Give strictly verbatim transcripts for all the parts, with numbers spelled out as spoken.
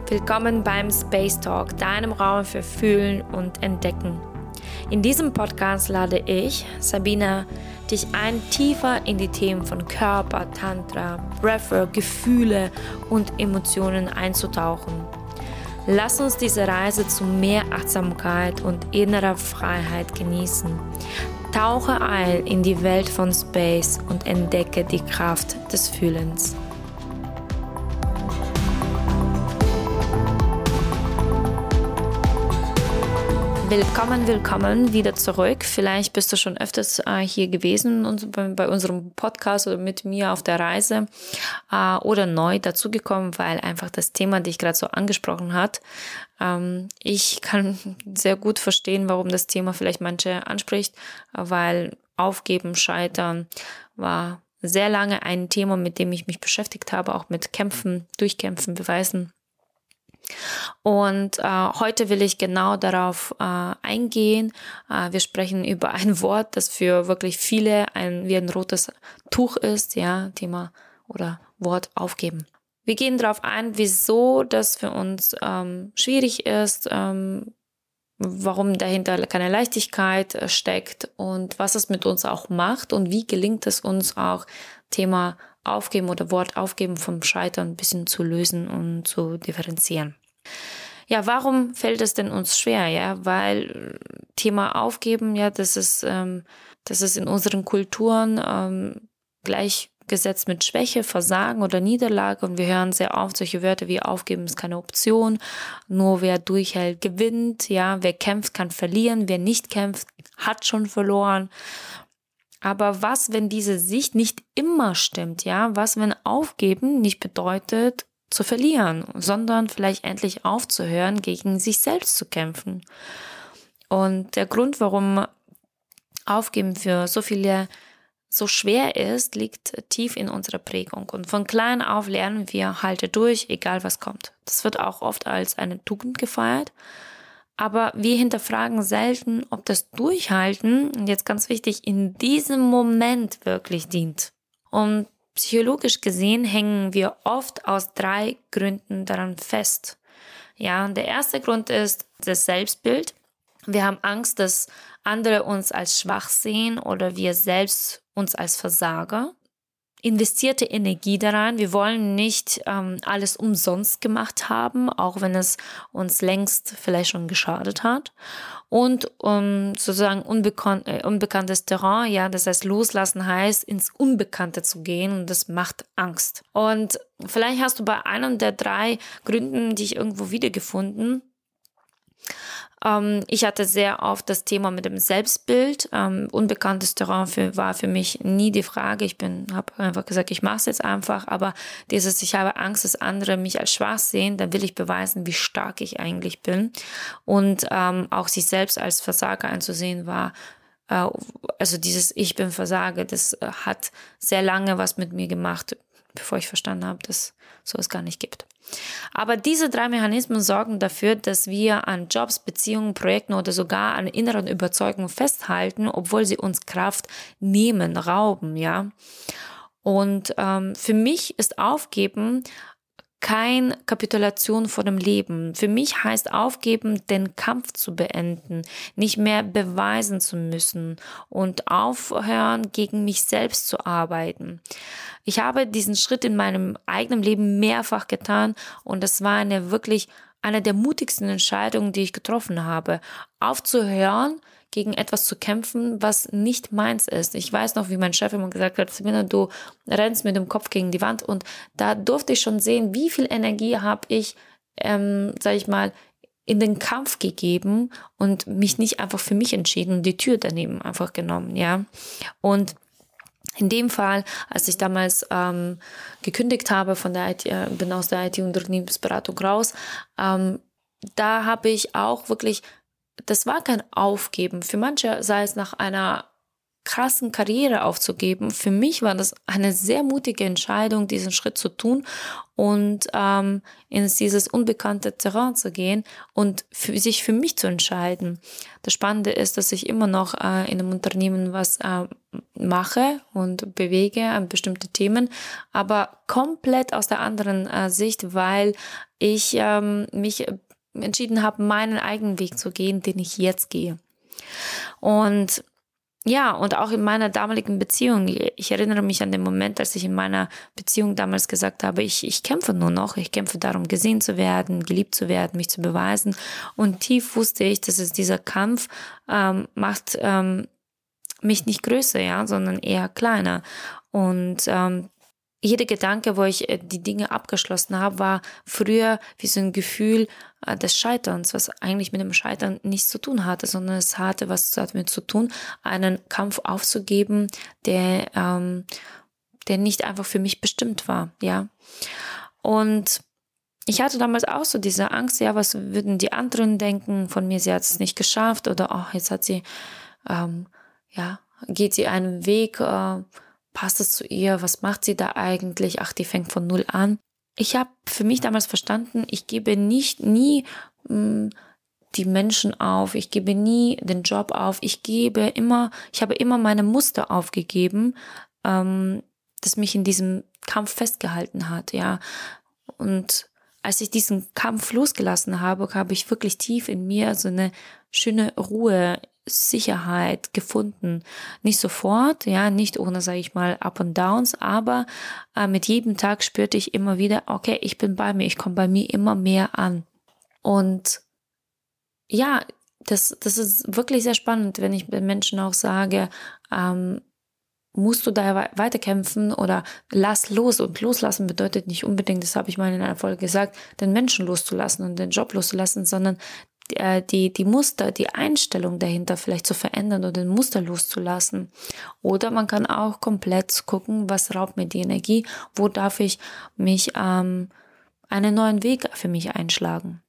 Willkommen beim Space Talk, deinem Raum für Fühlen und Entdecken. In diesem Podcast lade ich, Sabina, dich ein, tiefer in die Themen von Körper, Tantra, Breathwork, Gefühle und Emotionen einzutauchen. Lass uns diese Reise zu mehr Achtsamkeit und innerer Freiheit genießen. Tauche ein in die Welt von Space und entdecke die Kraft des Fühlens. Willkommen, willkommen wieder zurück. Vielleicht bist du schon öfters äh, hier gewesen und bei, bei unserem Podcast oder mit mir auf der Reise äh, oder neu dazugekommen, weil einfach das Thema dich gerade so angesprochen hat. Ähm, ich kann sehr gut verstehen, warum das Thema vielleicht manche anspricht, weil Aufgeben, Scheitern war sehr lange ein Thema, mit dem ich mich beschäftigt habe, auch mit Kämpfen, Durchkämpfen, Beweisen. Und äh, heute will ich genau darauf äh, eingehen. Äh, wir sprechen über ein Wort, das für wirklich viele ein wie ein rotes Tuch ist, ja, Thema oder Wort aufgeben. Wir gehen darauf ein, wieso das für uns ähm, schwierig ist, ähm, warum dahinter keine Leichtigkeit äh, steckt und was es mit uns auch macht und wie gelingt es uns auch, Thema Aufgeben oder Wort Aufgeben vom Scheitern ein bisschen zu lösen und zu differenzieren. Ja, warum fällt es denn uns schwer? Ja, weil Thema Aufgeben, ja, das ist, ähm, das ist in unseren Kulturen ähm, gleichgesetzt mit Schwäche, Versagen oder Niederlage und wir hören sehr oft solche Wörter wie Aufgeben ist keine Option, nur wer durchhält gewinnt, ja, wer kämpft kann verlieren, wer nicht kämpft hat schon verloren. Aber was, wenn diese Sicht nicht immer stimmt, ja? Was, wenn Aufgeben nicht bedeutet, zu verlieren, sondern vielleicht endlich aufzuhören, gegen sich selbst zu kämpfen? Und der Grund, warum Aufgeben für so viele so schwer ist, liegt tief in unserer Prägung. Und von klein auf lernen wir, halte durch, egal was kommt. Das wird auch oft als eine Tugend gefeiert. Aber wir hinterfragen selten, ob das Durchhalten, und jetzt ganz wichtig, in diesem Moment wirklich dient. Und psychologisch gesehen hängen wir oft aus drei Gründen daran fest. Ja, und der erste Grund ist das Selbstbild. Wir haben Angst, dass andere uns als schwach sehen oder wir selbst uns als Versager. Investierte Energie daran. Wir wollen nicht ähm, alles umsonst gemacht haben, auch wenn es uns längst vielleicht schon geschadet hat. Und um sozusagen unbekannt, äh, unbekanntes Terrain, ja, das heißt loslassen heißt, ins Unbekannte zu gehen und das macht Angst. Und vielleicht hast du bei einem der drei Gründen dich irgendwo wiedergefunden. Ähm, ich hatte sehr oft das Thema mit dem Selbstbild. Ähm, unbekanntes Terrain für, war für mich nie die Frage. Ich bin, habe einfach gesagt, ich mache es jetzt einfach. Aber dieses, ich habe Angst, dass andere mich als schwach sehen, dann will ich beweisen, wie stark ich eigentlich bin. Und ähm, auch sich selbst als Versager einzusehen war, äh, also dieses Ich bin Versager, das äh, hat sehr lange was mit mir gemacht, bevor ich verstanden habe, dass so es gar nicht gibt. Aber diese drei Mechanismen sorgen dafür, dass wir an Jobs, Beziehungen, Projekten oder sogar an inneren Überzeugungen festhalten, obwohl sie uns Kraft nehmen, rauben, ja. Und ähm, für mich ist Aufgeben kein Kapitulation vor dem Leben. Für mich heißt Aufgeben, den Kampf zu beenden, nicht mehr beweisen zu müssen und aufhören, gegen mich selbst zu arbeiten. Ich habe diesen Schritt in meinem eigenen Leben mehrfach getan und das war eine wirklich eine der mutigsten Entscheidungen, die ich getroffen habe. Aufzuhören, gegen etwas zu kämpfen, was nicht meins ist. Ich weiß noch, wie mein Chef immer gesagt hat, Sabina, du rennst mit dem Kopf gegen die Wand und da durfte ich schon sehen, wie viel Energie habe ich, ähm, sag ich mal, in den Kampf gegeben und mich nicht einfach für mich entschieden und die Tür daneben einfach genommen, ja. Und in dem Fall, als ich damals ähm, gekündigt habe von der I T, äh, bin aus der I T-Unternehmensberatung raus, ähm, da habe ich auch wirklich, das war kein Aufgeben. Für manche sei es nach einer krassen Karriere aufzugeben. Für mich war das eine sehr mutige Entscheidung, diesen Schritt zu tun und ähm, in dieses unbekannte Terrain zu gehen und für, sich für mich zu entscheiden. Das Spannende ist, dass ich immer noch äh, in einem Unternehmen, was äh, mache und bewege an bestimmte Themen, aber komplett aus der anderen äh, Sicht, weil ich ähm, mich entschieden habe, meinen eigenen Weg zu gehen, den ich jetzt gehe. Und ja, und auch in meiner damaligen Beziehung, ich erinnere mich an den Moment, als ich in meiner Beziehung damals gesagt habe, ich, ich kämpfe nur noch, ich kämpfe darum, gesehen zu werden, geliebt zu werden, mich zu beweisen. Und tief wusste ich, dass es dieser Kampf ähm, macht ähm, mich nicht größer, ja, sondern eher kleiner. Und ähm, jeder Gedanke, wo ich die Dinge abgeschlossen habe, war früher wie so ein Gefühl äh, des Scheiterns, was eigentlich mit dem Scheitern nichts zu tun hatte, sondern es hatte was damit zu tun, einen Kampf aufzugeben, der, ähm, der nicht einfach für mich bestimmt war, ja. Und ich hatte damals auch so diese Angst, ja, was würden die anderen denken von mir, sie hat es nicht geschafft oder oh, jetzt hat sie, ähm, ja, geht sie einen Weg, äh, passt es zu ihr? Was macht sie da eigentlich? Ach, die fängt von null an. Ich habe für mich damals verstanden, ich gebe nicht nie mh, die Menschen auf, ich gebe nie den Job auf, ich gebe immer, ich habe immer meine Muster aufgegeben, ähm, das mich in diesem Kampf festgehalten hat, ja. Und als ich diesen Kampf losgelassen habe, habe ich wirklich tief in mir so eine schöne Ruhe, Sicherheit gefunden. Nicht sofort, ja, nicht ohne, sage ich mal, Up und Downs, aber äh, mit jedem Tag spürte ich immer wieder, okay, ich bin bei mir, ich komme bei mir immer mehr an. Und ja, das, das ist wirklich sehr spannend, wenn ich den Menschen auch sage, ähm, musst du da weiterkämpfen oder lass los. Und loslassen bedeutet nicht unbedingt, das habe ich mal in einer Folge gesagt, den Menschen loszulassen und den Job loszulassen, sondern die, die Muster, die Einstellung dahinter vielleicht zu verändern oder den Muster loszulassen. Oder man kann auch komplett gucken, was raubt mir die Energie, wo darf ich mich ähm, einen neuen Weg für mich einschlagen.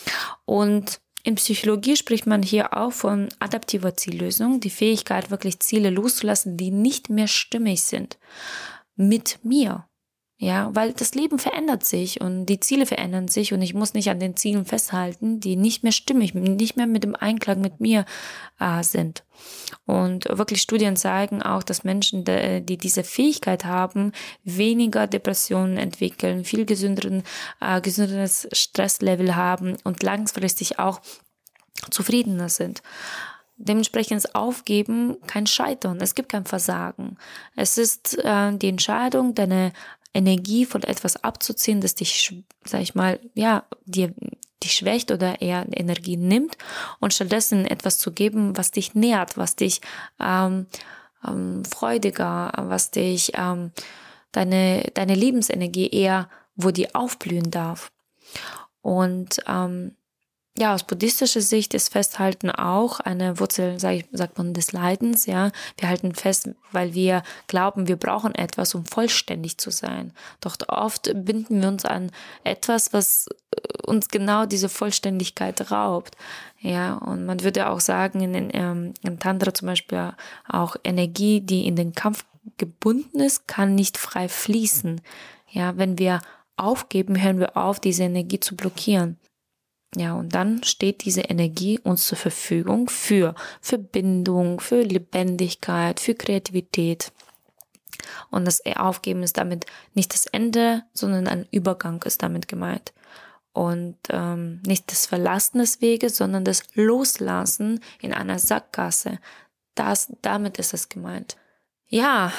Und in Psychologie spricht man hier auch von adaptiver Ziellösung, die Fähigkeit, wirklich Ziele loszulassen, die nicht mehr stimmig sind mit mir. Ja, weil das Leben verändert sich und die Ziele verändern sich und ich muss nicht an den Zielen festhalten, die nicht mehr stimmig, nicht mehr mit dem Einklang mit mir äh, sind. Und wirklich Studien zeigen auch, dass Menschen, die diese Fähigkeit haben, weniger Depressionen entwickeln, viel gesünderen, äh, gesünderes Stresslevel haben und langfristig auch zufriedener sind. Dementsprechend ist Aufgeben kein Scheitern, es gibt kein Versagen. Es ist äh, die Entscheidung, deine Energie von etwas abzuziehen, das dich, sag ich mal, ja, dir dich schwächt oder eher Energie nimmt und stattdessen etwas zu geben, was dich nährt, was dich ähm, ähm, freudiger, was dich ähm, deine deine Lebensenergie eher, wo die aufblühen darf. Und ähm, ja, aus buddhistischer Sicht ist Festhalten auch eine Wurzel, sag ich, sagt man, des Leidens, ja. Wir halten fest, weil wir glauben, wir brauchen etwas, um vollständig zu sein. Doch oft binden wir uns an etwas, was uns genau diese Vollständigkeit raubt. Ja, und man würde auch sagen, in den, ähm, im Tantra zum Beispiel auch Energie, die in den Kampf gebunden ist, kann nicht frei fließen. Ja, wenn wir aufgeben, hören wir auf, diese Energie zu blockieren. Ja, und dann steht diese Energie uns zur Verfügung für Verbindung, für Lebendigkeit, für Kreativität. Und das Aufgeben ist damit nicht das Ende, sondern ein Übergang ist damit gemeint. Und ähm, nicht das Verlassen des Weges, sondern das Loslassen in einer Sackgasse. Das, damit ist es gemeint. Ja,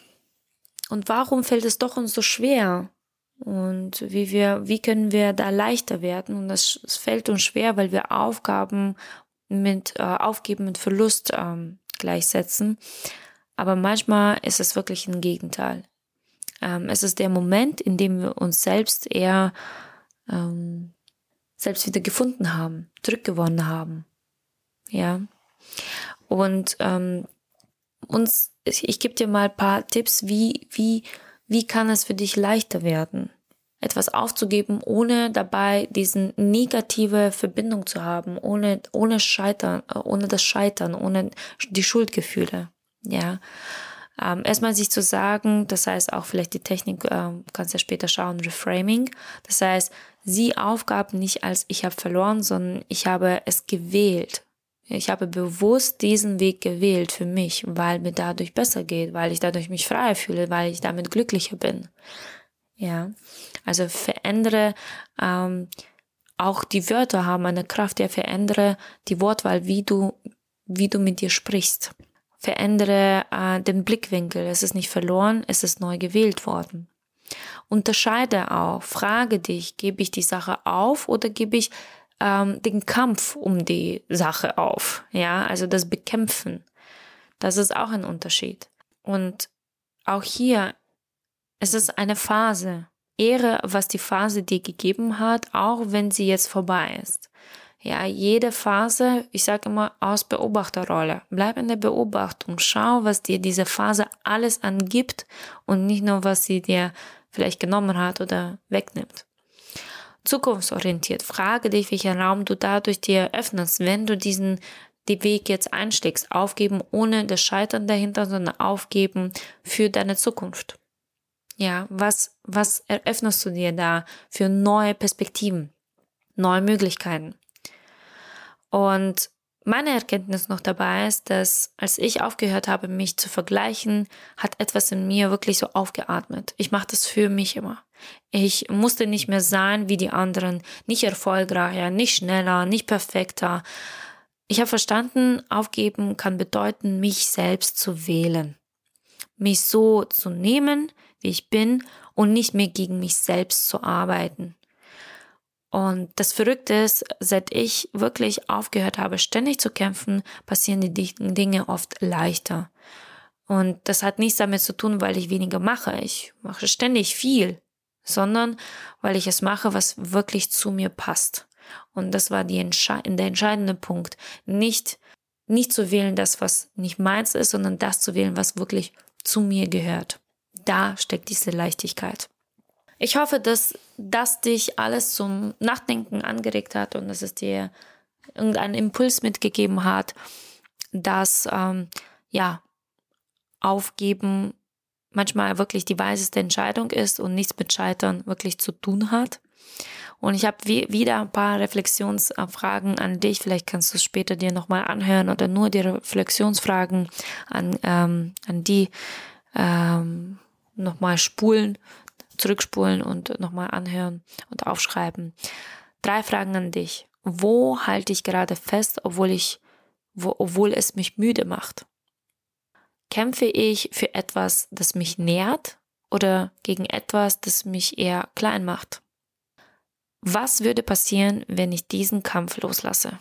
und warum fällt es doch uns so schwer? Und wie wir, wie können wir da leichter werden? Und das, das fällt uns schwer, weil wir Aufgaben mit äh, Aufgeben mit Verlust ähm, gleichsetzen. Aber manchmal ist es wirklich ein Gegenteil. Ähm, es ist der Moment, in dem wir uns selbst eher ähm, selbst wieder gefunden haben, zurückgewonnen haben. Ja. Und ähm, uns, ich, ich gebe dir mal ein paar Tipps, wie wie Wie kann es für dich leichter werden, etwas aufzugeben, ohne dabei diesen negative Verbindung zu haben, ohne ohne Scheitern, ohne das Scheitern, ohne die Schuldgefühle, ja. Ähm, erstmal sich zu sagen, das heißt auch vielleicht die Technik, äh, kannst ja später schauen, Reframing. Das heißt, sieh Aufgaben nicht als ich habe verloren, sondern ich habe es gewählt. Ich habe bewusst diesen Weg gewählt für mich, weil mir dadurch besser geht, weil ich dadurch mich freier fühle, weil ich damit glücklicher bin. Ja, also verändere, ähm, auch die Wörter haben eine Kraft, ja, verändere die Wortwahl, wie du, wie du mit dir sprichst. Verändere äh, den Blickwinkel, es ist nicht verloren, es ist neu gewählt worden. Unterscheide auch, frage dich, gebe ich die Sache auf oder gebe ich ähm, den Kampf um die Sache auf, ja, also das Bekämpfen, das ist auch ein Unterschied. Und auch hier, es ist eine Phase, ehre, was die Phase dir gegeben hat, auch wenn sie jetzt vorbei ist. Ja, jede Phase, ich sage immer, aus Beobachterrolle. Bleib in der Beobachtung, schau, was dir diese Phase alles angibt und nicht nur, was sie dir vielleicht genommen hat oder wegnimmt. Zukunftsorientiert, frage dich, welchen Raum du dadurch dir öffnest, wenn du diesen den Weg jetzt einschlägst. Aufgeben ohne das Scheitern dahinter, sondern aufgeben für deine Zukunft. Ja, was, was eröffnest du dir da für neue Perspektiven, neue Möglichkeiten? Und meine Erkenntnis noch dabei ist, dass als ich aufgehört habe, mich zu vergleichen, hat etwas in mir wirklich so aufgeatmet. Ich mache das für mich immer. Ich musste nicht mehr sein wie die anderen, nicht erfolgreicher, nicht schneller, nicht perfekter. Ich habe verstanden, aufgeben kann bedeuten, mich selbst zu wählen. Mich so zu nehmen, wie ich bin und nicht mehr gegen mich selbst zu arbeiten. Und das Verrückte ist, seit ich wirklich aufgehört habe, ständig zu kämpfen, passieren die Dinge oft leichter. Und das hat nichts damit zu tun, weil ich weniger mache. Ich mache ständig viel, sondern weil ich es mache, was wirklich zu mir passt. Und das war die Entsche- der entscheidende Punkt. Nicht, nicht zu wählen, das, was nicht meins ist, sondern das zu wählen, was wirklich zu mir gehört. Da steckt diese Leichtigkeit. Ich hoffe, dass das dich alles zum Nachdenken angeregt hat und dass es dir irgendeinen Impuls mitgegeben hat, dass ähm, ja Aufgeben manchmal wirklich die weiseste Entscheidung ist und nichts mit Scheitern wirklich zu tun hat. Und ich habe wie, wieder ein paar Reflexionsfragen an dich. Vielleicht kannst du es später dir nochmal anhören oder nur die Reflexionsfragen an, ähm, an die ähm, nochmal spulen, zurückspulen und nochmal anhören und aufschreiben. Drei Fragen an dich. Wo halte ich gerade fest, obwohl ich, wo, obwohl es mich müde macht? Kämpfe ich für etwas, das mich nährt oder gegen etwas, das mich eher klein macht? Was würde passieren, wenn ich diesen Kampf loslasse?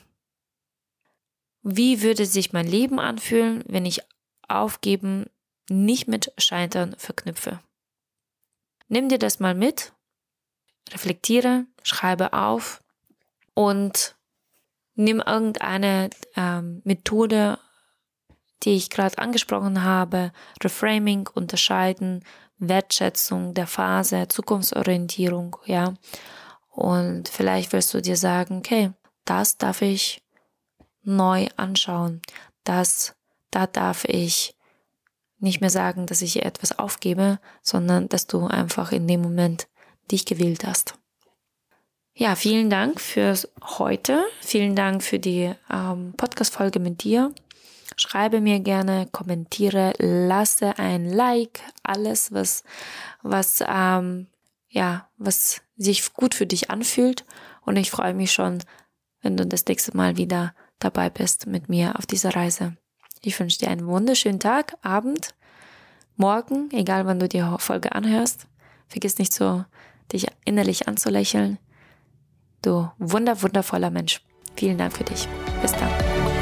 Wie würde sich mein Leben anfühlen, wenn ich Aufgeben nicht mit Scheitern verknüpfe? Nimm dir das mal mit, reflektiere, schreibe auf und nimm irgendeine ähm, Methode, die ich gerade angesprochen habe, Reframing, Unterscheiden, Wertschätzung der Phase, Zukunftsorientierung, ja. Und vielleicht wirst du dir sagen, okay, das darf ich neu anschauen, das, da darf ich nicht mehr sagen, dass ich etwas aufgebe, sondern dass du einfach in dem Moment dich gewählt hast. Ja, vielen Dank fürs heute. Vielen Dank für die ähm, Podcast-Folge mit dir. Schreibe mir gerne, kommentiere, lasse ein Like, alles, was, was, ähm, ja, was sich gut für dich anfühlt. Und ich freue mich schon, wenn du das nächste Mal wieder dabei bist mit mir auf dieser Reise. Ich wünsche dir einen wunderschönen Tag, Abend, morgen, egal wann du die Folge anhörst. Vergiss nicht so, dich innerlich anzulächeln. Du wunder, wundervoller Mensch. Vielen Dank für dich. Bis dann.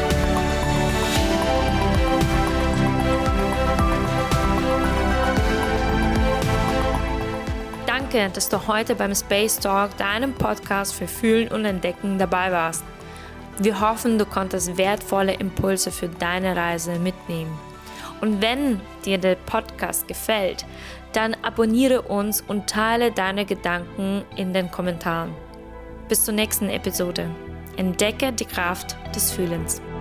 Danke, dass du heute beim Space Talk, deinem Podcast für Fühlen und Entdecken, dabei warst. Wir hoffen, du konntest wertvolle Impulse für deine Reise mitnehmen. Und wenn dir der Podcast gefällt, dann abonniere uns und teile deine Gedanken in den Kommentaren. Bis zur nächsten Episode. Entdecke die Kraft des Fühlens.